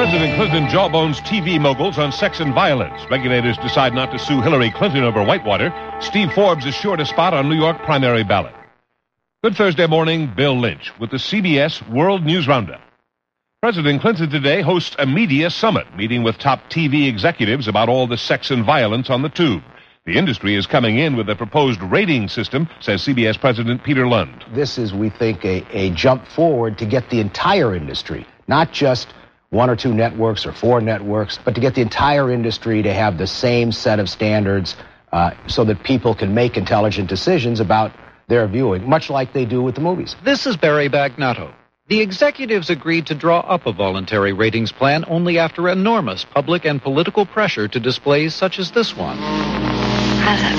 President Clinton jawbones TV moguls on sex and violence. Regulators decide not to sue Hillary Clinton over Whitewater. Steve Forbes is sure to spot on New York primary ballot. Good Thursday morning, Bill Lynch with the CBS World News Roundup. President Clinton today hosts a media summit, meeting with top TV executives about all the sex and violence on the tube. The industry is coming in with a proposed rating system, says CBS President Peter Lund. This is, we think, a jump forward to get the entire industry, not just one or two networks or four networks, but to get the entire industry to have the same set of standards so that people can make intelligent decisions about their viewing, much like they do with the movies. This is Barry Bagnotto. The executives agreed to draw up a voluntary ratings plan only after enormous public and political pressure to displays such as this one. How does that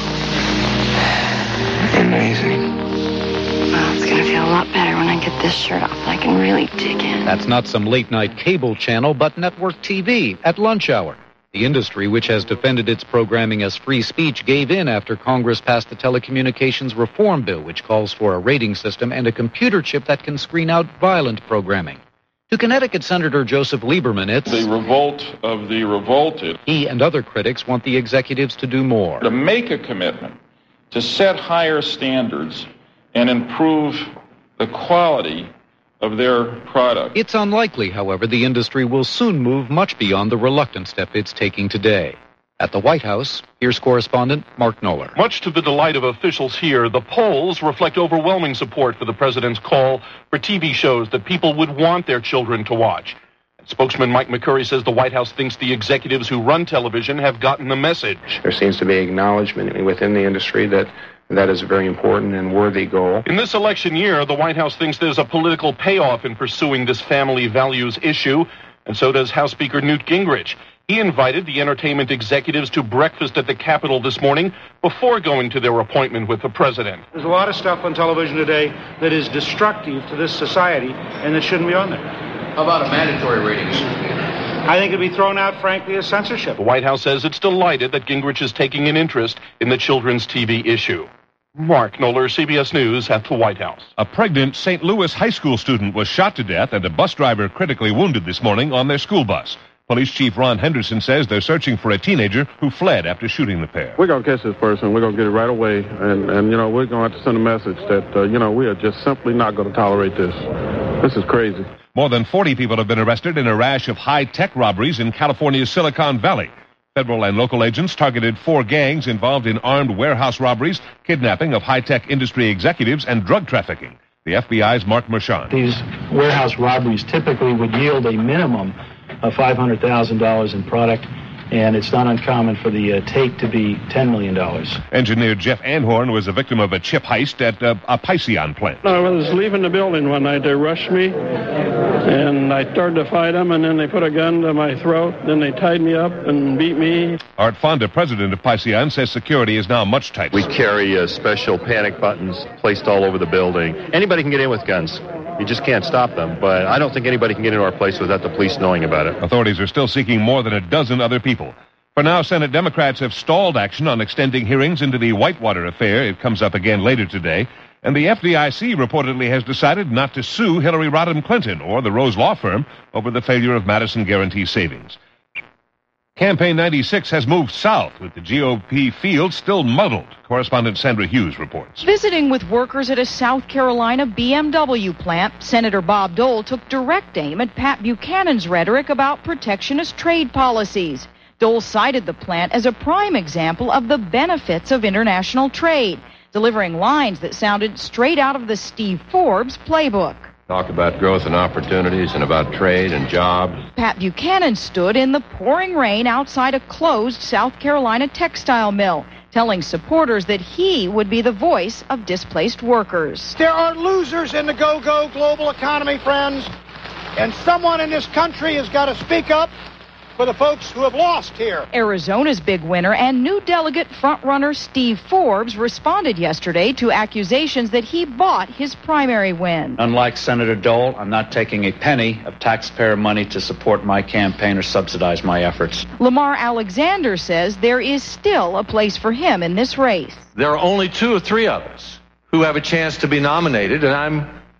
feel? Amazing. Well, it's going to feel a lot better when I get this shirt off. I can really dig in. That's not some late-night cable channel, but network TV at lunch hour. The industry, which has defended its programming as free speech, gave in after Congress passed the Telecommunications Reform Bill, which calls for a rating system and a computer chip that can screen out violent programming. To Connecticut Senator Joseph Lieberman, it's the revolt of the revolted. He and other critics want the executives to do more. To make a commitment to set higher standards and improve the quality of their product. It's unlikely, however, the industry will soon move much beyond the reluctant step it's taking today. At the White House, here's correspondent Mark Knoller. Much to the delight of officials here, the polls reflect overwhelming support for the president's call for TV shows that people would want their children to watch. Spokesman Mike McCurry says the White House thinks the executives who run television have gotten the message. There seems to be acknowledgement within the industry that is a very important and worthy goal. In this election year, the White House thinks there's a political payoff in pursuing this family values issue, and so does House Speaker Newt Gingrich. He invited the entertainment executives to breakfast at the Capitol this morning before going to their appointment with the president. There's a lot of stuff on television today that is destructive to this society and that shouldn't be on there. How about a mandatory rating? I think it'd be thrown out, frankly, as censorship. The White House says it's delighted that Gingrich is taking an interest in the children's TV issue. Mark Knoller, CBS News at the White House. A pregnant St. Louis high school student was shot to death and a bus driver critically wounded this morning on their school bus. Police Chief Ron Henderson says they're searching for a teenager who fled after shooting the pair. We're going to catch this person. We're going to get it right away. And we're going to have to send a message that, we are just simply not going to tolerate this. This is crazy. More than 40 people have been arrested in a rash of high-tech robberies in California's Silicon Valley. Federal and local agents targeted 4 gangs involved in armed warehouse robberies, kidnapping of high-tech industry executives, and drug trafficking. The FBI's Mark Mershon. These warehouse robberies typically would yield a minimum of $500,000 in product, and it's not uncommon for the take to be $10 million. Engineer Jeff Anhorn was a victim of a chip heist at a Pyceon plant. I was leaving the building one night. They rushed me, and I started to fight them, and then they put a gun to my throat. Then they tied me up and beat me. Art Fonda, president of Pyceon, says security is now much tighter. We carry special panic buttons placed all over the building. Anybody can get in with guns. You just can't stop them. But I don't think anybody can get into our place without the police knowing about it. Authorities are still seeking more than a dozen other people. For now, Senate Democrats have stalled action on extending hearings into the Whitewater affair. It comes up again later today. And the FDIC reportedly has decided not to sue Hillary Rodham Clinton or the Rose Law Firm over the failure of Madison Guarantee Savings. Campaign 96 has moved south, with the GOP field still muddled. Correspondent Sandra Hughes reports. Visiting with workers at a South Carolina BMW plant, Senator Bob Dole took direct aim at Pat Buchanan's rhetoric about protectionist trade policies. Dole cited the plant as a prime example of the benefits of international trade, delivering lines that sounded straight out of the Steve Forbes playbook. Talk about growth and opportunities and about trade and jobs. Pat Buchanan stood in the pouring rain outside a closed South Carolina textile mill, telling supporters that he would be the voice of displaced workers. There are losers in the go-go global economy, friends, and someone in this country has got to speak up for the folks who have lost here. Arizona's big winner and new delegate frontrunner Steve Forbes responded yesterday to accusations that he bought his primary win. Unlike Senator Dole, I'm not taking a penny of taxpayer money to support my campaign or subsidize my efforts. Lamar Alexander says there is still a place for him in this race. There are only 2 or 3 of us who have a chance to be nominated, and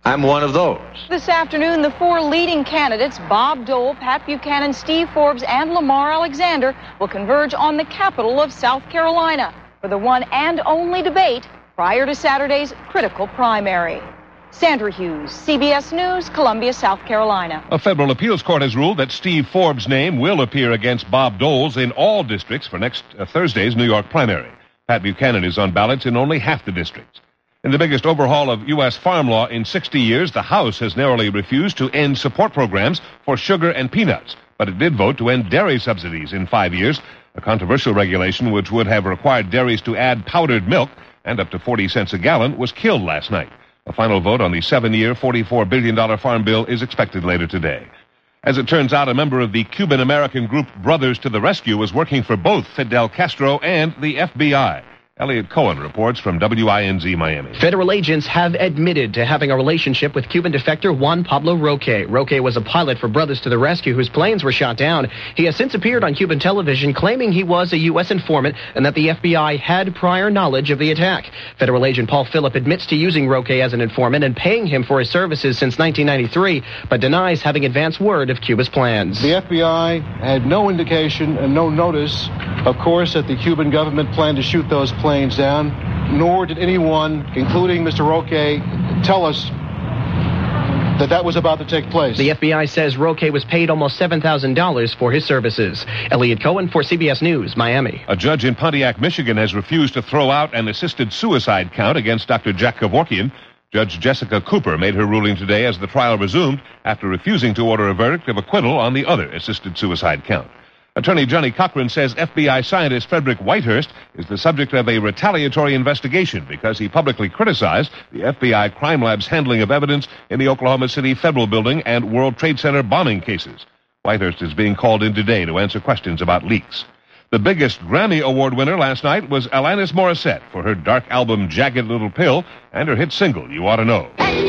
I'm one of those. This afternoon, the four leading candidates, Bob Dole, Pat Buchanan, Steve Forbes, and Lamar Alexander, will converge on the capital of South Carolina for the one and only debate prior to Saturday's critical primary. Sandra Hughes, CBS News, Columbia, South Carolina. A federal appeals court has ruled that Steve Forbes' name will appear against Bob Dole's in all districts for next Thursday's New York primary. Pat Buchanan is on ballots in only half the districts. In the biggest overhaul of U.S. farm law in 60 years, the House has narrowly refused to end support programs for sugar and peanuts, but it did vote to end dairy subsidies in 5 years, a controversial regulation which would have required dairies to add powdered milk and up to 40 cents a gallon was killed last night. A final vote on the 7-year, $44 billion farm bill is expected later today. As it turns out, a member of the Cuban-American group Brothers to the Rescue was working for both Fidel Castro and the FBI. Elliot Cohen reports from WINZ Miami. Federal agents have admitted to having a relationship with Cuban defector Juan Pablo Roque. Roque was a pilot for Brothers to the Rescue whose planes were shot down. He has since appeared on Cuban television claiming he was a U.S. informant and that the FBI had prior knowledge of the attack. Federal agent Paul Phillip admits to using Roque as an informant and paying him for his services since 1993, but denies having advance word of Cuba's plans. The FBI had no indication and no notice, of course, that the Cuban government planned to shoot those planes down, nor did anyone, including Mr. Roque, tell us that that was about to take place. The FBI says Roque was paid almost $7,000 for his services. Elliot Cohen for CBS News, Miami. A judge in Pontiac, Michigan has refused to throw out an assisted suicide count against Dr. Jack Kevorkian. Judge Jessica Cooper made her ruling today as the trial resumed after refusing to order a verdict of acquittal on the other assisted suicide count. Attorney Johnny Cochran says FBI scientist Frederick Whitehurst is the subject of a retaliatory investigation because he publicly criticized the FBI crime lab's handling of evidence in the Oklahoma City Federal Building and World Trade Center bombing cases. Whitehurst is being called in today to answer questions about leaks. The biggest Grammy Award winner last night was Alanis Morissette for her dark album Jagged Little Pill and her hit single You Ought to Know.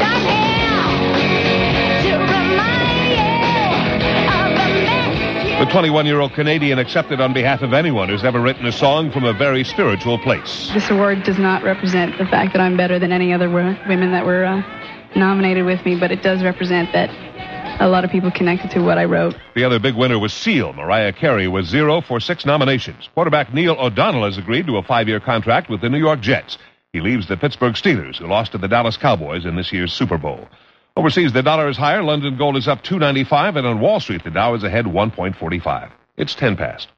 The 21-year-old Canadian accepted on behalf of anyone who's ever written a song from a very spiritual place. This award does not represent the fact that I'm better than any other women that were nominated with me, but it does represent that a lot of people connected to what I wrote. The other big winner was Seal. Mariah Carey was 0 for 6 nominations. Quarterback Neil O'Donnell has agreed to a 5-year contract with the New York Jets. He leaves the Pittsburgh Steelers, who lost to the Dallas Cowboys in this year's Super Bowl. Overseas, the dollar is higher. London gold is up $2.95, and on Wall Street, the Dow is ahead 1.45. It's 10 past.